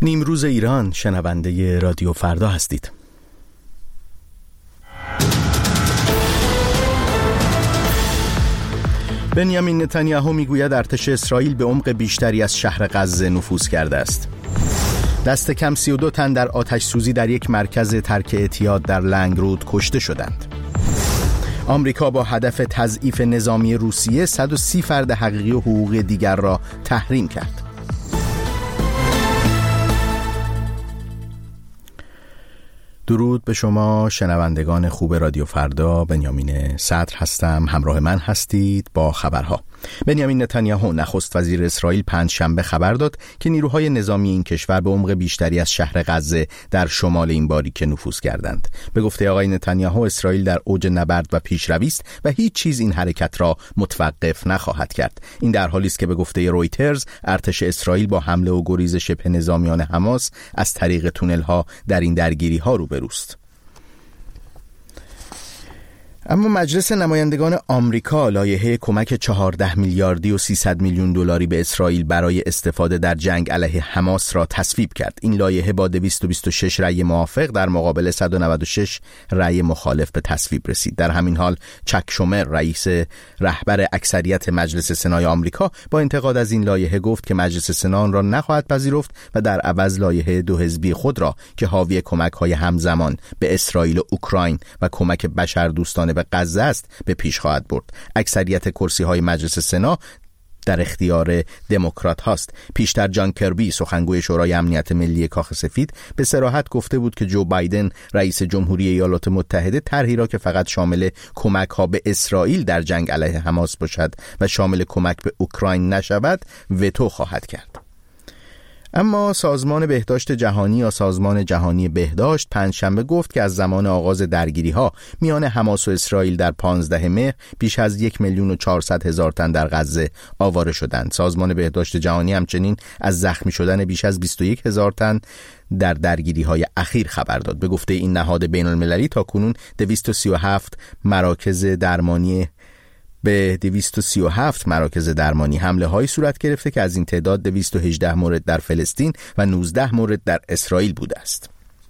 نیمروز ایران، شنونده رادیو فردا هستید. بنیامین نتانیاهو میگوید ارتش اسرائیل به عمق بیشتری از شهر غزه نفوذ کرده است. دست کم 32 تن در آتش سوزی در یک مرکز ترک اعتیاد در لنگرود کشته شدند. آمریکا با هدف تضعیف نظامی روسیه 130 فرد حقیقی و حقوقی دیگر را تحریم کرد. درود به شما شنوندگان خوب رادیو فردا، بنیامین صدر هستم. همراه من هستید با خبرها. بنیامین نتانیاهو نخست وزیر اسرائیل پنجشنبه خبر داد که نیروهای نظامی این کشور به عمق بیشتری از شهر غزه در شمال این باریکه نفوذ کردند. به گفته آقای نتانیاهو اسرائیل در اوج نبرد و پیشروی است و هیچ چیز این حرکت را متوقف نخواهد کرد. این در حالی است که به گفته رویترز ارتش اسرائیل با حمله و گریز شبه نظامیان حماس از طریق تونل‌ها در این درگیری‌ها روبروست. اما مجلس نمایندگان آمریکا لایحه کمک 14 میلیاردی و 300 میلیون دلاری به اسرائیل برای استفاده در جنگ علیه حماس را تصویب کرد. این لایحه با 226 رأی موافق در مقابل 196 رأی مخالف به تصویب رسید. در همین حال چک شومر، رئیس رهبر اکثریت مجلس سنای آمریکا، با انتقاد از این لایحه گفت که مجلس سنا آن را نخواهد پذیرفت و در عوض لایحه دو حزبی خود را که حاوی کمک‌های همزمان به اسرائیل و اوکراین و کمک بشردوستانه به غزه است به پیش خواهد برد. اکثریت کرسی‌های مجلس سنا در اختیار دموکرات هاست. پیشتر جان کربی، سخنگوی شورای امنیت ملی کاخ سفید، به صراحت گفته بود که جو بایدن، رئیس جمهوری ایالات متحده، طرحی را که فقط شامل کمک ها به اسرائیل در جنگ علیه حماس باشد و شامل کمک به اوکراین نشود، وتو خواهد کرد. اما سازمان بهداشت جهانی یا سازمان جهانی بهداشت پنجشنبه گفت که از زمان آغاز درگیری‌ها میان حماس و اسرائیل در 15 مهر بیش از 1,400,000 تن در غزه آواره شدند. سازمان بهداشت جهانی همچنین از زخمی شدن بیش از 21,000 تن در درگیری‌های اخیر خبر داد. به گفته این نهاد بین‌المللی تاکنون 237 مراکز درمانی حمله هایی صورت گرفته که از این تعداد 218 مورد در فلسطین و 19 مورد در اسرائیل بوده است.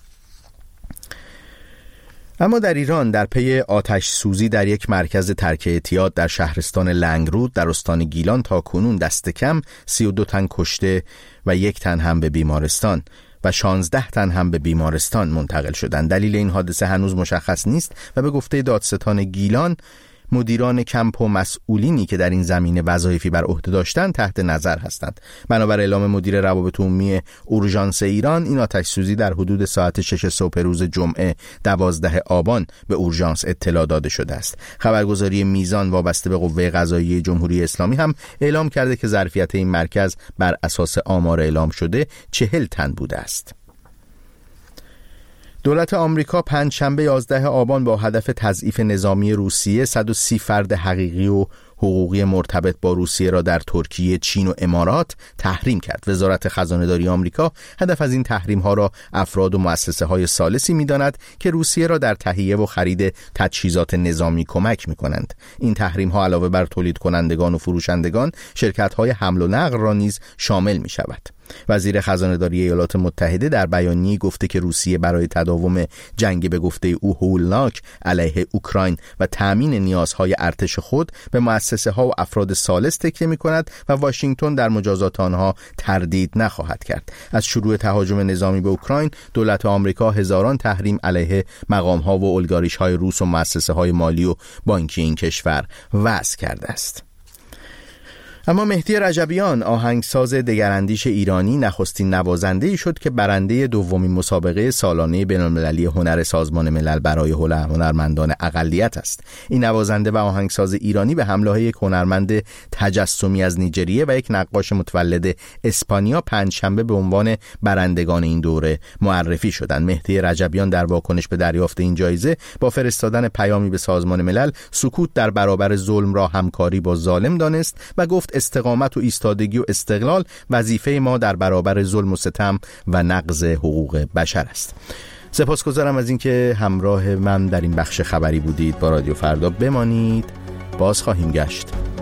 اما در ایران در پی آتش سوزی در یک مرکز ترک اعتیاد در شهرستان لنگرود در استان گیلان تاکنون دست کم 32 تن کشته و 1 تن هم به بیمارستان و 16 تن هم به بیمارستان منتقل شدند. دلیل این حادثه هنوز مشخص نیست و به گفته دادستان گیلان مدیران کمپ و مسئولینی که در این زمینه وظایفی بر عهده داشتند تحت نظر هستند. بنابر اعلام مدیر روابط عمومی اورژانس ایران، این آتش سوزی در حدود ساعت 6 صبح روز جمعه 12 آبان به اورژانس اطلاع داده شده است. خبرگزاری میزان وابسته به قوه قضاییه جمهوری اسلامی هم اعلام کرده که ظرفیت این مرکز بر اساس آمار اعلام شده 40 تن بوده است. دولت آمریکا پنجشنبه 11 آبان با هدف تضعیف نظامی روسیه 130 فرد حقیقی و حقوقی مرتبط با روسیه را در ترکیه، چین و امارات تحریم کرد. وزارت خزانه‌داری آمریکا هدف از این تحریم‌ها را افراد و مؤسسه‌های ثالثی می‌داند که روسیه را در تهیه و خرید تجهیزات نظامی کمک می‌کنند. این تحریم‌ها علاوه بر تولید کنندگان و فروشندگان، شرکت‌های حمل و نقل را نیز شامل می‌شود. وزیر خزانه‌داری ایالات متحده در بیانیه‌ای گفته که روسیه برای تداوم جنگ به گفته او هولناک علیه اوکراین و تأمین نیازهای ارتش خود به مؤسسه‌ها و افراد ثالث تکیه می‌کند و واشنگتن در مجازات آنها تردید نخواهد کرد. از شروع تهاجم نظامی به اوکراین، دولت آمریکا هزاران تحریم علیه مقام‌ها و اولیگارش‌های روس و مؤسسه‌های مالی و بانکی این کشور وضع کرده است. اما مهدی رجبیان، آهنگساز دگراندیش ایرانی، نخستین نوازنده‌ای شد که برنده دومین مسابقه سالانه بین‌المللی هنر سازمان ملل برای هنرمندان اقلیت است. این نوازنده و آهنگساز ایرانی به همراه یک هنرمند تجسمی از نیجریه و یک نقاش متولد اسپانیا پنجشنبه به عنوان برندگان این دوره معرفی شدند. مهدی رجبیان در واکنش به دریافت این جایزه با فرستادن پیامی به سازمان ملل سکوت در برابر ظلم را همکاری با ظالم دانست و گفت استقامت و ایستادگی و استقلال وظیفه ما در برابر ظلم و ستم و نقض حقوق بشر است. سپاسگزارم از اینکه همراه من در این بخش خبری بودید. با رادیو فردا بمانید، باز خواهیم گشت.